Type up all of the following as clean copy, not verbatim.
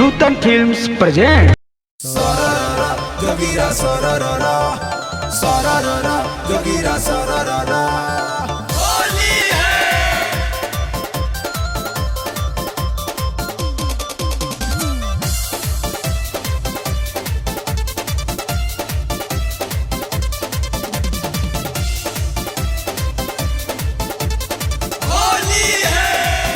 नूतन films present. जोगीरा सरररा सरररा जोगीरा सरररा होली है। होली है।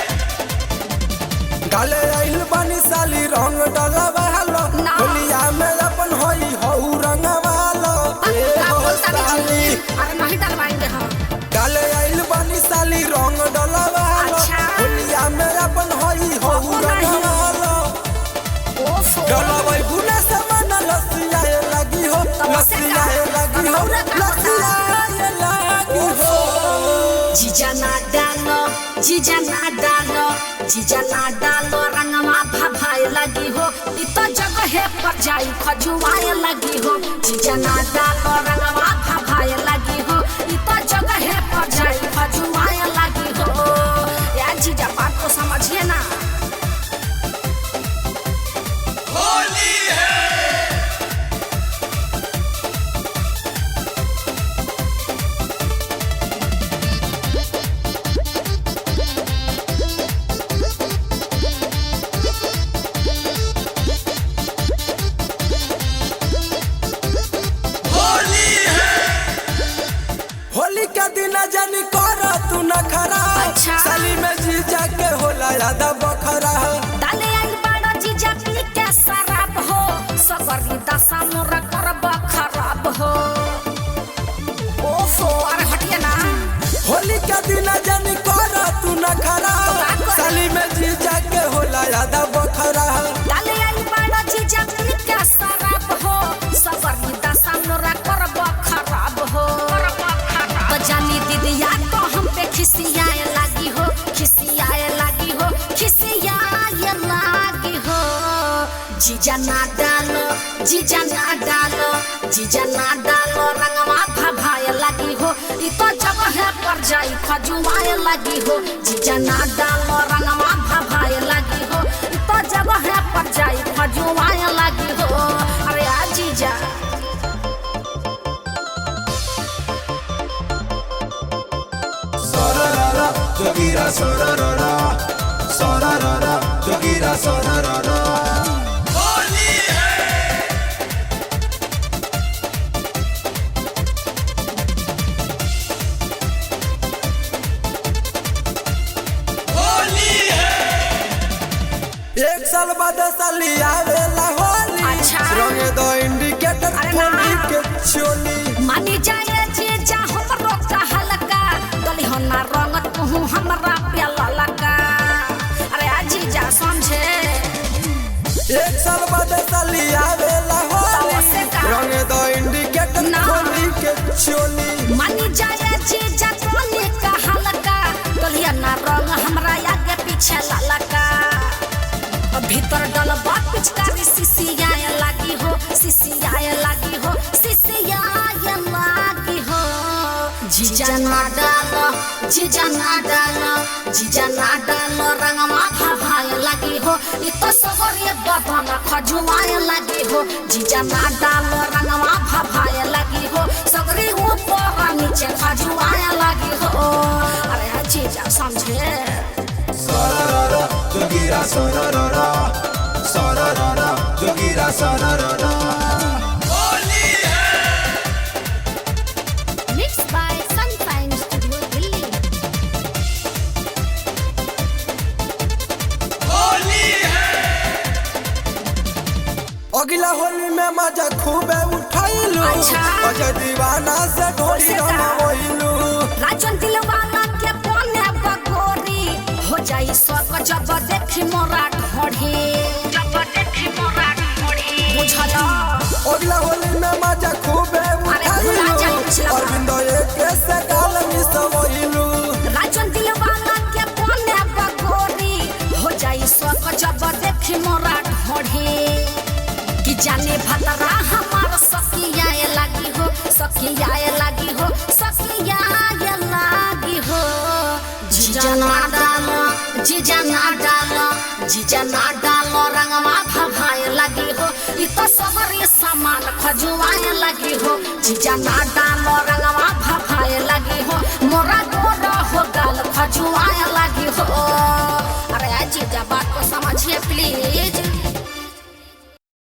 गाले आइल बानी साली रंग डलवा हालो होलिया में अपन होई हऊ रंगवालो ए हो साली अरे नहीं डलवाएंगे हम। गाले आइल बानी साली रंग डलवा हालो होलिया में अपन होई हऊ रंगवालो डलवाई गुना समान लसियाए लगी हो लसियाए लगी हो लसियाए लगी हो। जीजा ना डालो जीजा ना डालो जीजा ना डालो रंगवा भभाए लगी हो इ तो जगह पर जाई खजुआए लगी हो। जीजा ना डालो रंगवा भभाए लगी हो इ तो जगह पर जाई खजुआए लगी हो। या जीजा बात को समझिए ना। होली है। होली के दिन जानी कर तू न खरा साली में जीजा के होला याद बखरा। डाले आई बड़ा जीजा पी के शराब हो सगरी दशा मोर करब खराब हो। ओफो अरे हटिए ना। होली के दिन जानी कर तू न खरा साली में जीजा के होला याद बखरा। डाले आई बड़ा जीजा पी के शराब हो सगरी दशा मोर करब खराब हो। तो जानी दीदिया तो हम पे खिसियाए लगी हो खिसियाए लगी हो खिसियाए लगी हो। जीजा ना डालो जीजा ना डालो जीजा ना डालो रंगवा भभाए लगी हो इ तो जगह पर जाई खजुआए लगी हो। जीजा ना डालो रंगवा भभाए लगी हो इ तो जगह पर जाई खजुआए लगी हो। अरे आ जीजा सरररा जोगीरा सरररा सरररा जोगीरा सरररा होली है। होली है। एक साल बाद साली आवेला होली अच्छा। रंग दो इंडिकेटर अरे ना। होली के चोली मानी जाए जीजा हमरो कहलका गली हो ना रंग तू हमरा प्याला लगा। अरे आ जीजा समझे। एक साल बाद साली आवेला होली से का? रंग दो इंडिकेटर ना। होली के चोली। मानी जाए जीजा तोने कहलका गली ना रंग हमरा आगे पीछे ललका। भीतर डलबा पिचकारी सिसियाए लगी हो सिसियाए लगी हो सिसियाए लगी हो। जीजा ना डालो जीजा ना डालो जीजा ना डालो रंगवा भभाए लगी हो इ तो सगरे बदन खजुआए लगी हो। जीजा ना डालो रंगवा भभाए लगी हो सगरे ऊपर नीचे खजुआए लगी हो। अरे आ जीजा समझे। सरररा जोगीरा सरररा सरररा जोगीरा सरररा होली है। Mixed by Sunshine Studio Delhi. Holi है। अगला होली में मजा खूबे उठाइलू अच्छा। अजय दीवाना से ढोली रंगवइलू। राजन दिलवाला के बने बगोरी हो जाई स्वर्ग जब देखी मोरा ढोढ़ी जब देखी मोरा ढोढ़ी बुझला। अगला होली में मजा खूबे भुला जा कुछ उठाइलू लगा। अरविंद एक से गाल मिसवइलू। राजन दिलवाला के बने बगोरी हो जाई स्वर्ग जब देखी मोरा ढोढ़ी कि जाने भतरा हमार सखियाए लगी हो सखियाए लगी हो सखियाए लगी हो। जीजा ना डालो जीजा ना डालो रंगवा तो समरी सामान खजुआए लगी हो जीजा ना डालो रंगवा भभाए लगी हो मोरा गोरा हो गाल खजुआए लगी हो। अरे जीजा बात को समझिए प्लीज।